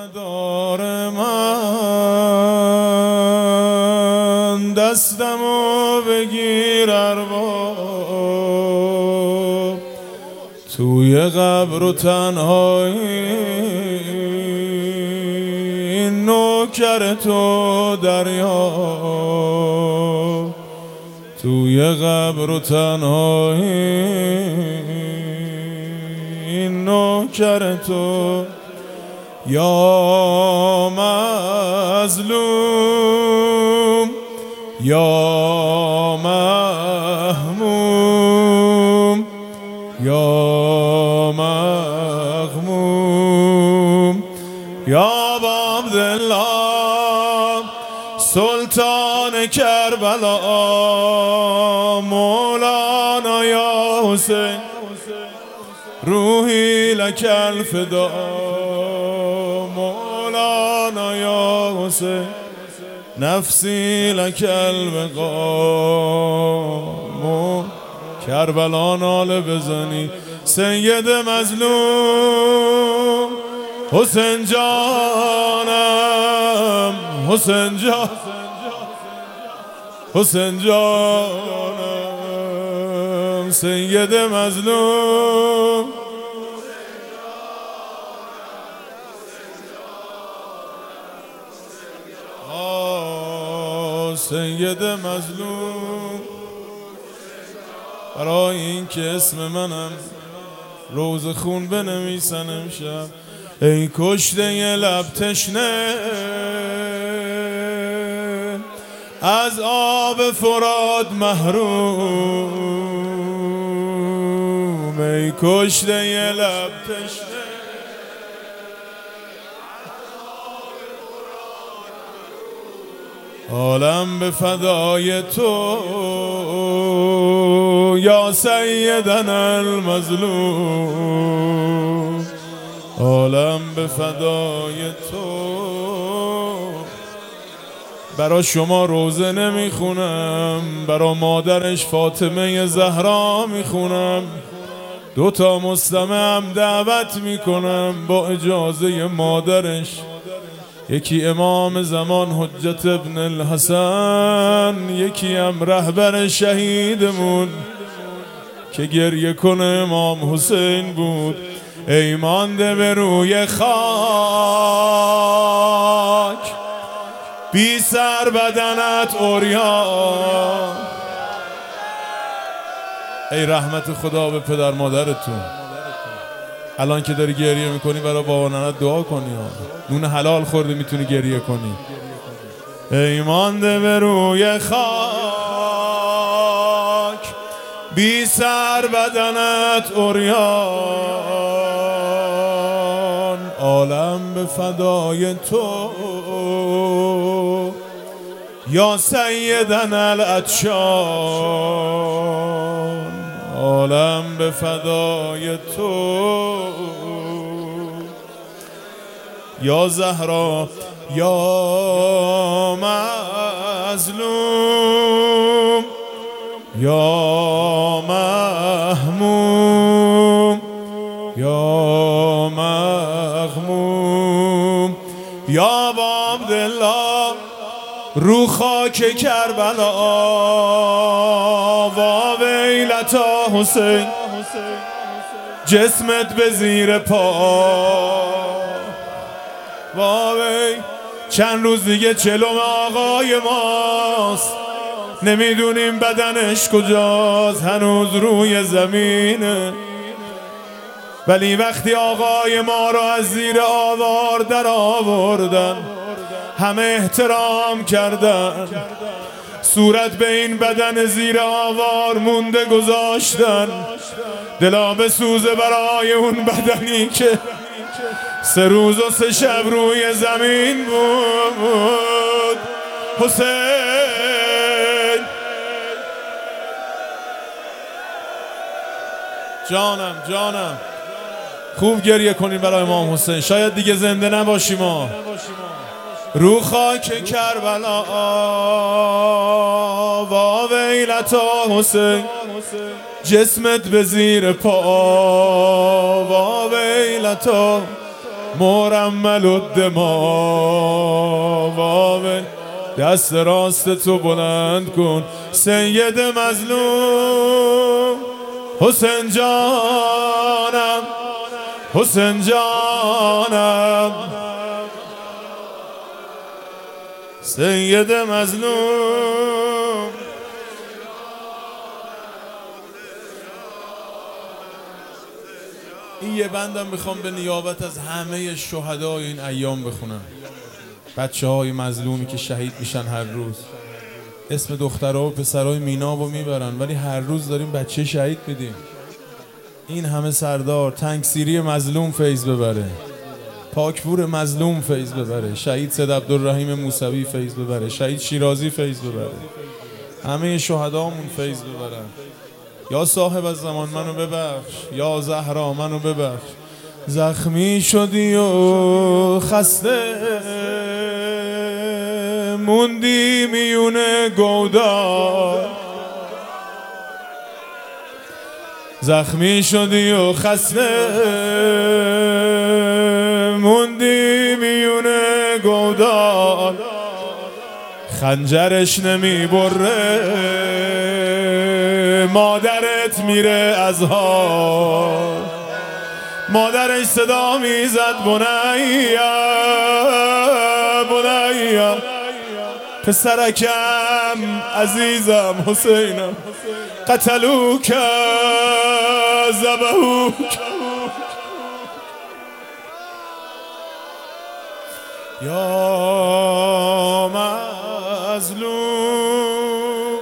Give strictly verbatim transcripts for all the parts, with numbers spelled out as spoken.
نداره من دستمو بگیر ارباب توی قبر و تنهایی نوکر تو دریا توی قبر و تنهایی نوکر تو یا مظلوم یا محموم یا مغموم یا عبدالله سلطان کربلا مولانا یا حسین روحی لک الفدا مولانا یا حسین نفسی لک البقا کربلا ناله بزنی سید مظلوم حسین جانم حسین جان حسین جانم سید مظلوم آه سید مظلوم برای این که اسم منم روز خون بنویسن امشب ای کشته ی لب تشنه از آب فرات محروم ای کشته ی لب تشنه عالم به فدای تو یا سیدنا المظلوم عالم به فدای تو برا شما روزه نمیخونم برا مادرش فاطمه زهرا میخونم دوتا مستمع هم دعوت میکنم با اجازه مادرش یکی امام زمان حجت ابن الحسن یکی هم رهبر شهیدمون که گریه کنه امام حسین بود ای مانده به روی خاک بی سر بدنت عریان ای رحمت خدا به پدر مادرتون الان که داری گریه میکنی برای بابا ننت دعا کنی نون حلال خورده میتونی گریه کنی ای مانده به روی خاک بی سر بدنت عریان عالم به فدای تو یا سیدنا العطشان عالم به فدای تو یا زهرا یا مظلوم یا محموم یا مغموم یا عبدالله رو خاک کربلا و ویلتا حسین جسمت به زیر پا و وی چند روز دیگه چلوم آقای ماست نمیدونیم بدنش کجاست هنوز روی زمینه ولی وقتی آقای ما رو از زیر آوار در آوردن همه احترام کردن صورت به این بدن زیر آوار مونده گذاشتن دلا به سوزه برای اون بدنی که سه روز و سه شب روی زمین بود حسین جانم جانم خوب گریه کنیم برای امام حسین شاید دیگه زنده نباشیم ما رو خاک کربلا و ویلتا حسین جسمت به زیر پا و ویلتا مرمل الدماء. دست راست تو بلند کن سید مظلوم. حسین جانم حسین جانم سید مظلوم. این یه بندم میخوام به نیابت از همه شهدای این ایام بخونم. بچه های مظلومی که شهید میشن هر روز. اسم دخترها و پسرهای مینابو میبرن ولی هر روز داریم بچه شهید میدیم. این همه سردار تنگسیری مظلوم فیض ببره، پاکپور مظلوم فیض ببره، شهید سید عبدالرحیم موسوی فیض ببره، شهید شیرازی فیض ببره، همه شهدامون فیض ببرن. یا صاحب از زمان منو ببخش، یا زهرا منو ببخش. زخمی شدی و خسته موندی میونه گودار. زخمی شدی و خسته موندی میونه گودار. خنجرش نمی بره مادرت میره از حال. مادرش صدا میزد بنیا بنیا پسرکم عزیزم حسینم. قتلوک ذبحوک یا مظلوم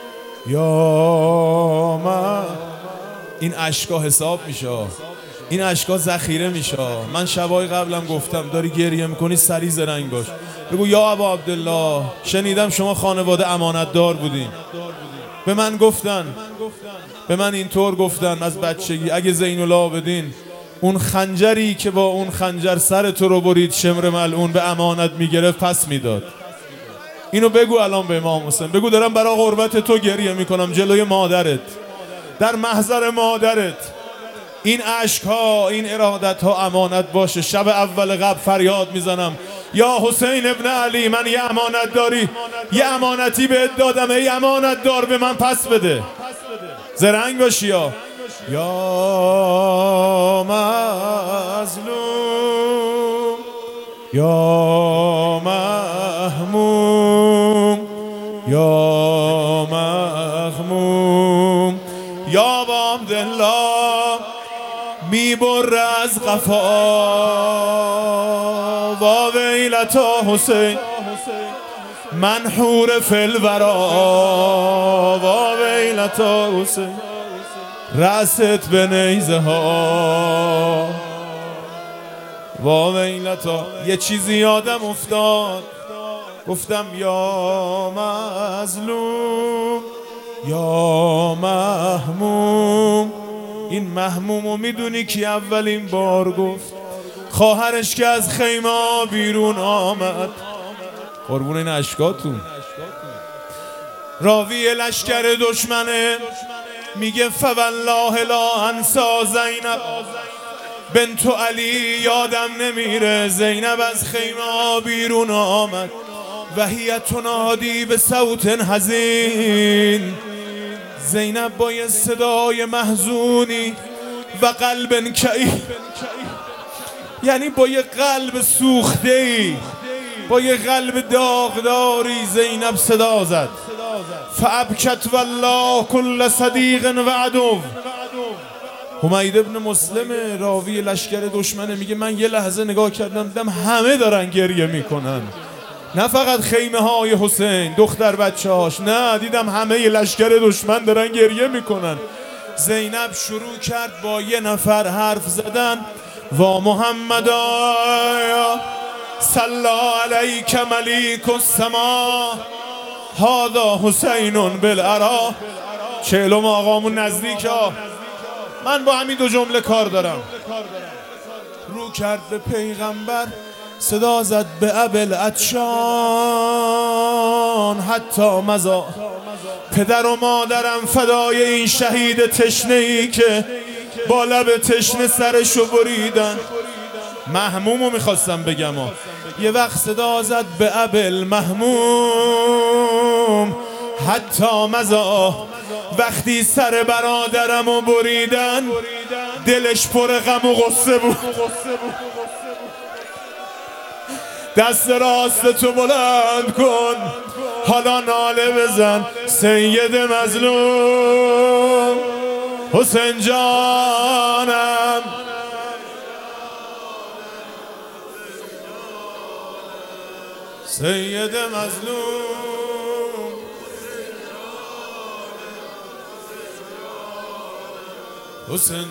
یا من. این اشکا حساب میشه، این اشکا ذخیره میشه. من شبای قبلم گفتم داری گریه میکنی سری زرنگ باش، بگو یا ابا عبدالله شنیدم شما خانواده امانت دار بودین. به من گفتن، به من اینطور گفتن از بچگی اگه زین العابدین اون خنجری که با اون خنجر سر تو رو برید شمر ملعون به امانت میگرفت پس میداد. اینو بگو الان به امام حسین، بگو دارم برای قربت تو گریه میکنم جلوی مادرت، در محضر مادرت. این عشق ها این ارادت ها امانت باشه. شب اول قبل فریاد میزنم یا حسین ابن علی من یه امانت داری، یه امانتی بهت دادم، ای امانت دار به من پس بده. زرنگ باشی. یا یا مظلوم یا محموم یا مغموم یا با عبدالله میبر از قفا. و ویلتا حسین منحور فی الورا. و ویلتا حسین رأست به نیزه ها. و ویلتا. یه چیزی یادم افتاد گفتم یا مظلوم یا محموم. این محمومو میدونی کی اولین بار گفت؟ خواهرش که از خیمه بیرون آمد. قربون این اشکاتون. راوی لشکر دشمنه میگه فوالله لا انسا زینب بنت علی. یادم نمیره زینب از خیمه بیرون آمد و هی تنادی به صوت حزین. زینب با یه صدای محزونی و قلب کئی، یعنی با یه قلب سوخته‌ای، با یه قلب داغداری زینب صدا زد. فابکت والله کل صدیق و عدو. حمید ابن مسلم راوی لشکر دشمنه میگه من یه لحظه نگاه کردم دیدم همه دارن گریه میکنن، نه فقط خیمه های حسین دختر بچه هاش، نه دیدم همه لشکر دشمن دارن گریه میکنن. زینب شروع کرد با یه نفر حرف زدن. و محمد صلی علیک ملیک السما هذا حسین بالعرا. چهلم آقامون نزدیک ها. من با همین دو جمله کار دارم. رو کرد به پیغمبر صدا زد به ابل عطشان حتی مزا. پدر و مادرم فدای این شهید تشنه‌ای که با لب تشنه سرشو بریدن. محمومو میخواستم بگم ها. یه وقت صدا زد به ابل محموم حتی مزا، وقتی سر برادرمو بریدن دلش پر غم و غصه بود. دست راست تو بلند کن حالا ناله بزن سید مظلوم. حسین جانم سید مظلوم، حسین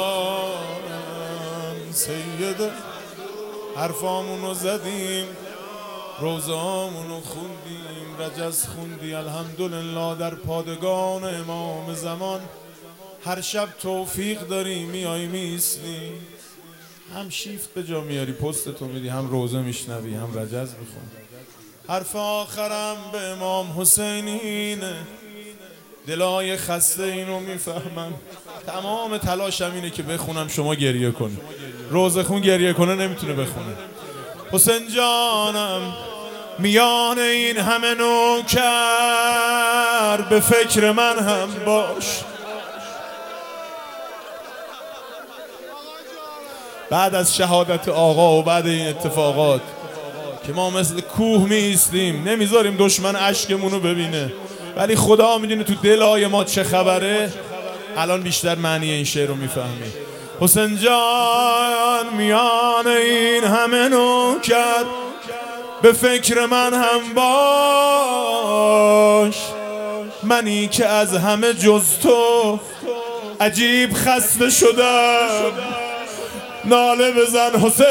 جانم سید. حرفامونو زدیم، روزامونو خوندیم، رجز خوندی الحمدلله در پادگان امام زمان. هر شب توفیق داری میای میسنی، هم شیفت به جا میاری پستتو میدی، هم روزه میشنوی هم رجز میخونی. حرف آخرم به امام حسین اینه، دلای خسته اینو میفهمم. تمام تلاشم اینه که بخونم شما گریه کنی. روزه خون گریه کنه نمیتونه بخونه. حسین جانم میان این همه نوکر به فکر من هم باش. بعد از شهادت آقا و بعد این اتفاقات که ما مثل کوه میستیم نمیذاریم دشمن اشکمونو ببینه، ولی خدا میدونه تو دلای ما چه خبره. الان بیشتر معنی این شعر رو میفهمی. حسین جان میان این همه نوکر به فکر من هم باش، منی که از همه جز تو عجیب خسته شدم. ناله بزن حسین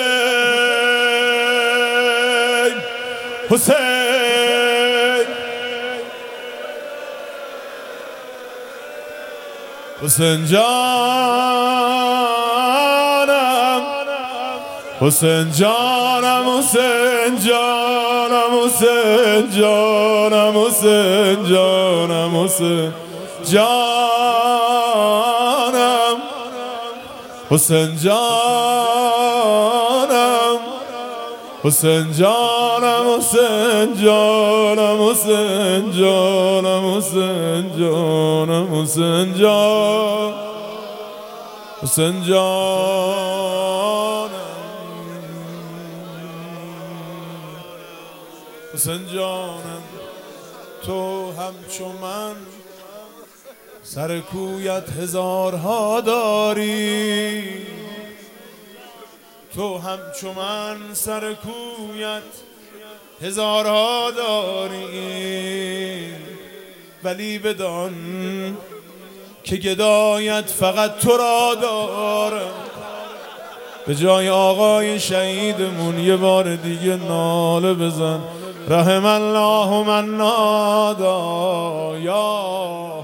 حسین حسین جانم حسین جانم حسین جانم حسین جانم حسین جانم حسین جانم حسین جانم حسین جانم حسین جانم حسین جانم حسین جانم حسین جان حسین جانم حسین جانم تو همچو من سر کویت هزارها داری، تو همچو من سر کویت هزارها داری، ولی بدان که گدایت فقط تو را دارم. به جای آقای شهیدمون یه بار دیگه ناله بزن رحم الله من نادا یا